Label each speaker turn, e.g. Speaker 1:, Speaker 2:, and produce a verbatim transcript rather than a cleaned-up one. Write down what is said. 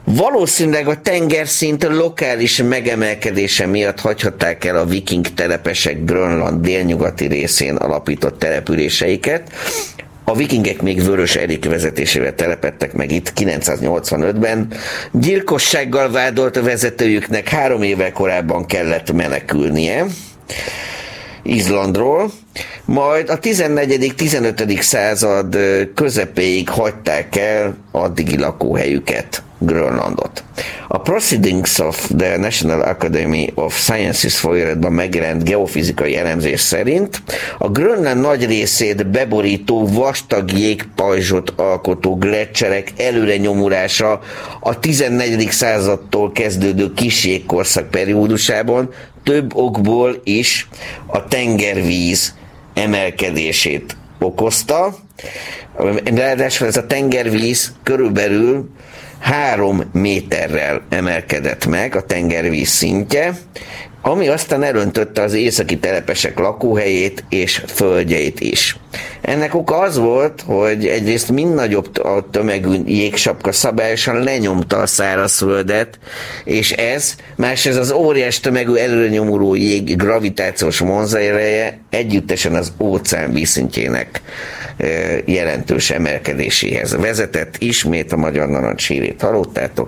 Speaker 1: Valószínűleg a tengerszint lokális megemelkedése miatt hagyhatták el a viking telepesek Grönland délnyugati részén alapított településeiket. A vikingek még Vörös Erik vezetésével telepedtek meg itt kilencszáznyolcvanötben. Gyilkossággal vádolt vezetőjüknek három évvel korábban kellett menekülnie Izlandról, majd a tizennegyedik-tizenötödik század közepéig hagyták el addigi lakóhelyüket, Grönlandot. A Proceedings of the National Academy of Sciences folyóiratban megjelent geofizikai elemzés szerint a Grönland nagy részét beborító vastag jégpajzsot alkotó gleccserek előre nyomulása a tizennegyedik századtól kezdődő kis jégkorszak periódusában több okból is a tengervíz emelkedését okozta. Ráadásul ez a tengervíz körülbelül három méterrel emelkedett meg a tengervíz szintje, ami aztán elöntötte az északi telepesek lakóhelyét és földjeit is. Ennek oka az volt, hogy egyrészt mind nagyobb a tömegű jégsapka szabályosan lenyomta a szárazföldet, és ez, másrészt az óriás tömegű előrenyomuló jég gravitációs vonzaereje együttesen az óceán vízszintjének jelentős emelkedéséhez vezetett. Ismét a magyar narancssírét hallottátok.